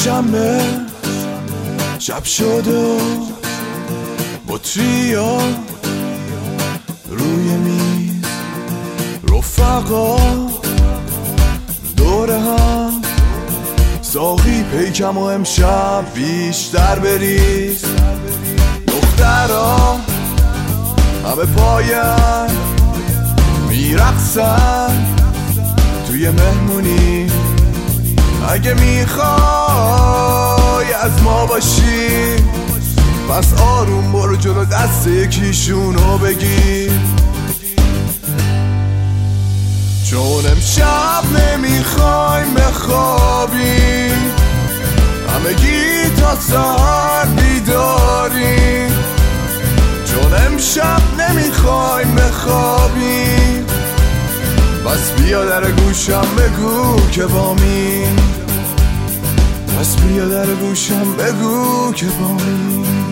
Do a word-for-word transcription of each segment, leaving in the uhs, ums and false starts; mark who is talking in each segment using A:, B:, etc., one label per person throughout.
A: شنبه شب شده و بطریا روی میز، رفقا دور هم، ساقی پیکم و امشب بیشتر بریز. دخترا همه پایم میرقصن توی مهمونی. اگه میخوای از ما باشی پس آروم برو جلو، دست یکیشونو بگیر. چون امشب نمیخوایم بخوابیم، همگی تا سهر بیداریم. چون امشب نمیخوایم بخوابیم، بس بیا در گوشم بگو که بامیم. بس بیا در گوشم بگو که بامیم.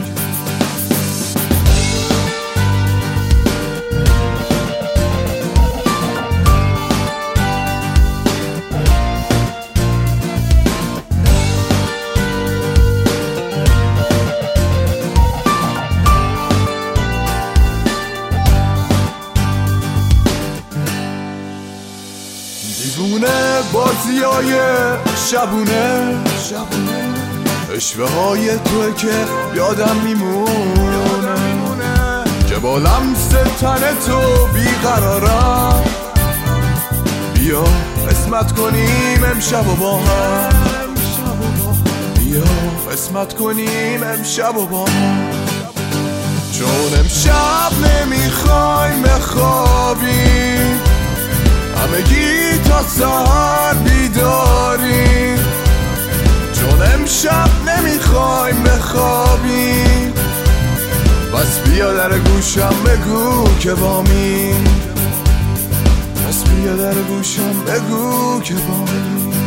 A: دیوونه بازیای شبونه، اشوه های توی که یادم میمونه که با لمس تن تو بیقرارم. بیا قسمت کنیم امشب و با هم، بیا قسمت کنیم امشب و با هم. چون امشب نمیخوایم بخوابیم، همگی تا سهر بیداریم. چون امشب نمیخوایم بخوابیم، بس بیا در گوشم بگو که بامیم. بس بیا در گوشم بگو که بامیم.